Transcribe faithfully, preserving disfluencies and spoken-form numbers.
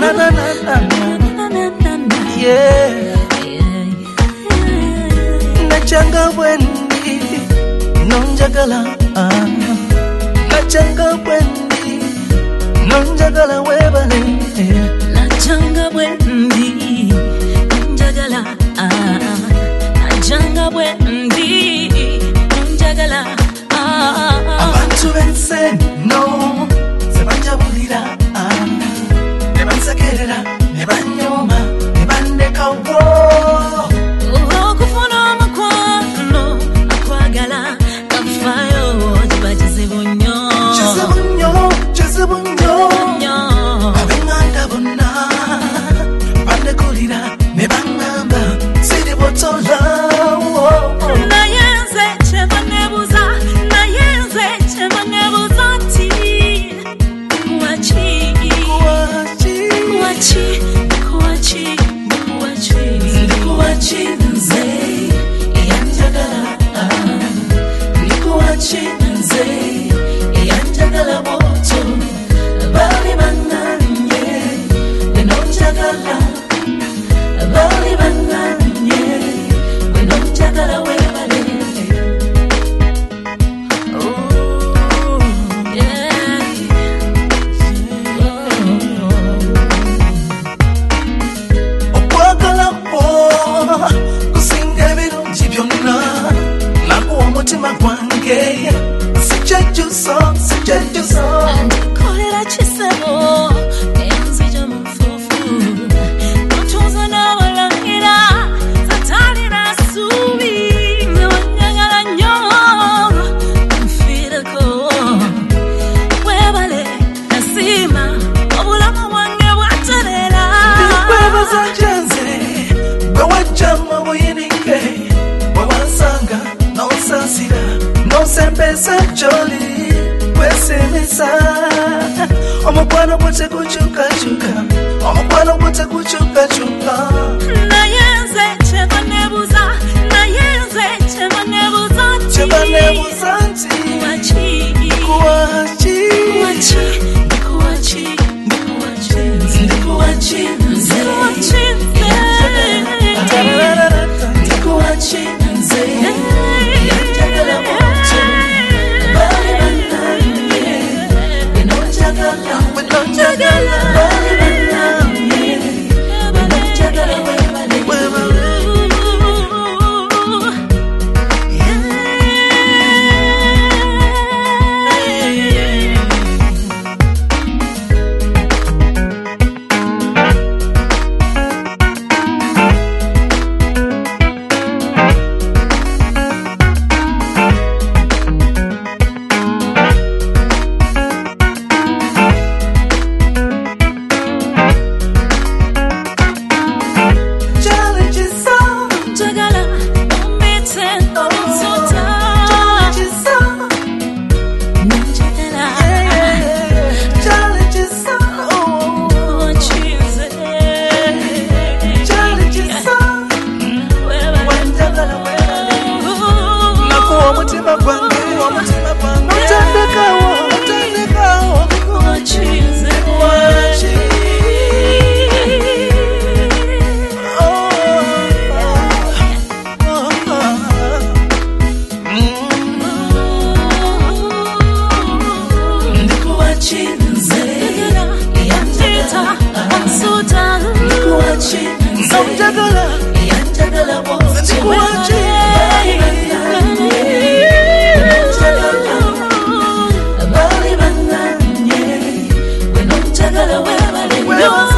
na na na na. Yeah. Nachanga wendi nonjagala ah. Nachanga wendi nonjagala webale. Nachanga wendi nonjagala ah. Nachanga wendi nonjagala ah. Abantu bense no sebanja bulira ah. Nebansekerera nebanyoma nebandeka wo. Omukwano bwote kuchuka chuka, omukwano bwote kuchuka chuka. Nayenze cheba nebuza, nayenze cheba nebuza ti. Cheba nebuza ti. Kuachi, kuachi, kuachi, kuachi, kuachi, kuachi, kuachi, kuachi, Well,